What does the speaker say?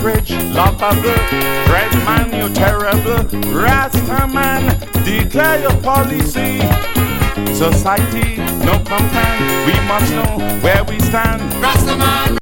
bridge, lovable. Dread man, you terrible. Rasta man, declare your policy. Society, no content. We must know where we stand. Rastaman.